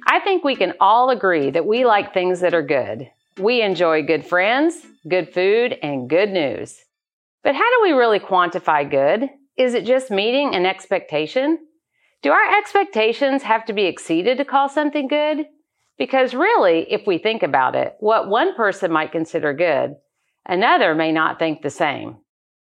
I think we can all agree that we like things that are good. We enjoy good friends, good food, and good news. But how do we really quantify good? Is it just meeting an expectation? Do our expectations have to be exceeded to call something good? Because really, if we think about it, what one person might consider good, another may not think the same.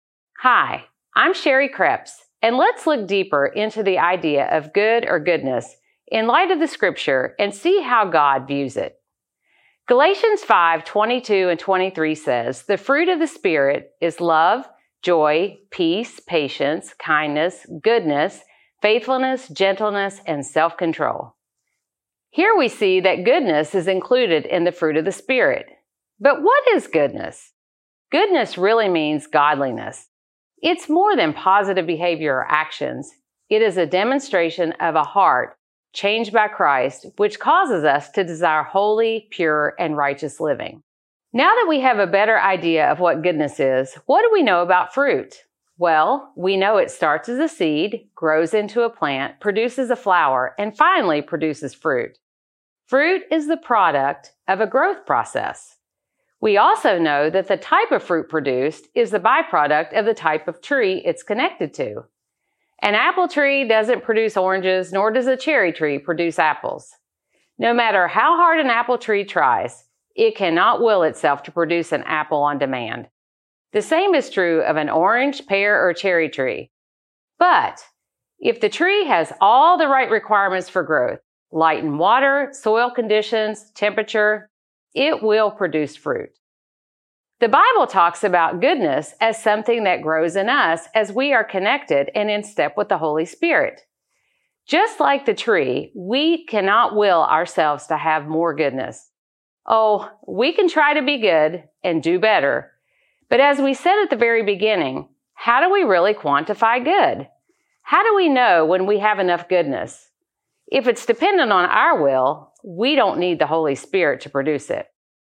Hi, I'm Sherry Kreps, and let's look deeper into the idea of good or goodness in light of the scripture and see how God views it. Galatians 5:22 and 23 says, "The fruit of the Spirit is love, joy, peace, patience, kindness, goodness, faithfulness, gentleness, and self-control." Here we see that goodness is included in the fruit of the Spirit. But what is goodness? Goodness really means godliness. It's more than positive behavior or actions. It is a demonstration of a heart changed by Christ, which causes us to desire holy, pure, and righteous living. Now that we have a better idea of what goodness is, what do we know about fruit? Well, we know it starts as a seed, grows into a plant, produces a flower, and finally produces fruit. Fruit is the product of a growth process. We also know that the type of fruit produced is the byproduct of the type of tree it's connected to. An apple tree doesn't produce oranges, nor does a cherry tree produce apples. No matter how hard an apple tree tries, it cannot will itself to produce an apple on demand. The same is true of an orange, pear, or cherry tree. But if the tree has all the right requirements for growth, light and water, soil conditions, temperature, it will produce fruit. The Bible talks about goodness as something that grows in us as we are connected and in step with the Holy Spirit. Just like the tree, we cannot will ourselves to have more goodness. Oh, we can try to be good and do better. But as we said at the very beginning, how do we really quantify good? How do we know when we have enough goodness? If it's dependent on our will, we don't need the Holy Spirit to produce it.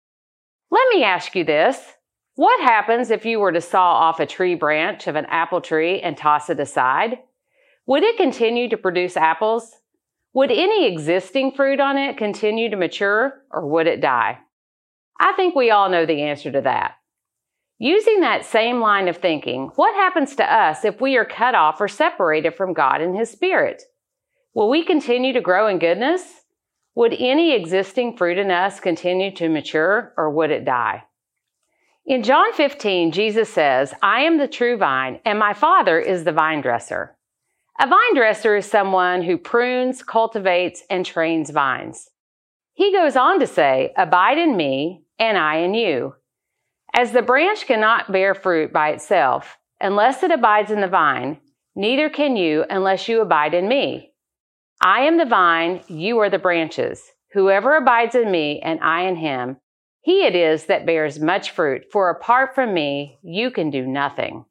Let me ask you this. What happens if you were to saw off a tree branch of an apple tree and toss it aside? Would it continue to produce apples? Would any existing fruit on it continue to mature, or would it die? I think we all know the answer to that. Using that same line of thinking, what happens to us if we are cut off or separated from God and His Spirit? Will we continue to grow in goodness? Would any existing fruit in us continue to mature, or would it die? In John 15, Jesus says, "I am the true vine, and my Father is the vine dresser." A vine dresser is someone who prunes, cultivates, and trains vines. He goes on to say, "Abide in me, and I in you." As the branch cannot bear fruit by itself, unless it abides in the vine, neither can you unless you abide in me. I am the vine, you are the branches. Whoever abides in me and I in him, he it is that bears much fruit, for apart from me, you can do nothing.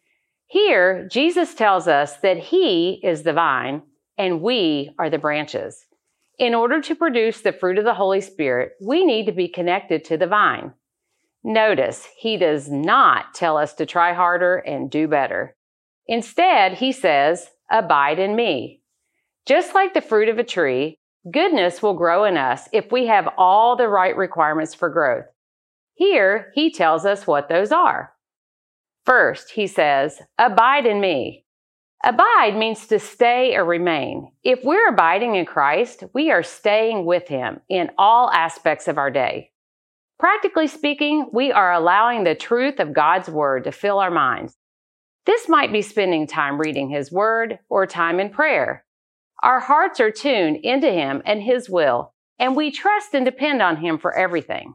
Here, Jesus tells us that He is the vine and we are the branches. In order to produce the fruit of the Holy Spirit, we need to be connected to the vine. Notice, He does not tell us to try harder and do better. Instead, He says, "Abide in me." Just like the fruit of a tree, goodness will grow in us if we have all the right requirements for growth. Here, He tells us what those are. First, He says, "Abide in me." Abide means to stay or remain. If we're abiding in Christ, we are staying with Him in all aspects of our day. Practically speaking, we are allowing the truth of God's Word to fill our minds. This might be spending time reading His Word or time in prayer. Our hearts are tuned into Him and His will, and we trust and depend on Him for everything.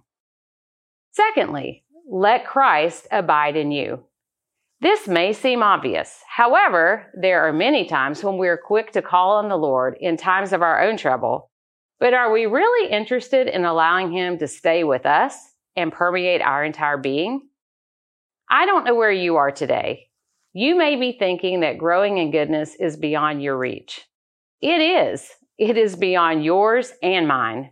Secondly, let Christ abide in you. This may seem obvious. However, there are many times when we are quick to call on the Lord in times of our own trouble, but are we really interested in allowing Him to stay with us and permeate our entire being? I don't know where you are today. You may be thinking that growing in goodness is beyond your reach. It is. It is beyond yours and mine.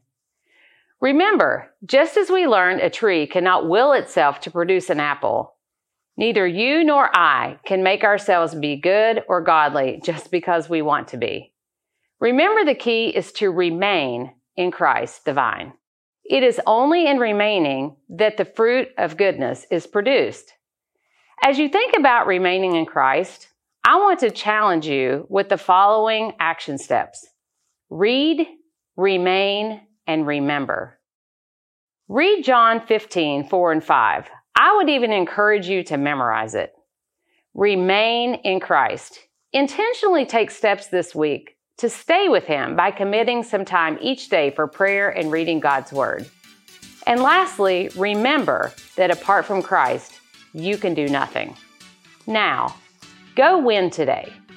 Remember, just as we learned a tree cannot will itself to produce an apple, neither you nor I can make ourselves be good or godly just because we want to be. Remember, the key is to remain in Christ, the vine. It is only in remaining that the fruit of goodness is produced. As you think about remaining in Christ, I want to challenge you with the following action steps. Read, remain, and remember. Read John 15, 4 and 5. I would even encourage you to memorize it. Remain in Christ. Intentionally take steps this week to stay with Him by committing some time each day for prayer and reading God's Word. And lastly, remember that apart from Christ, you can do nothing. Now, go win today.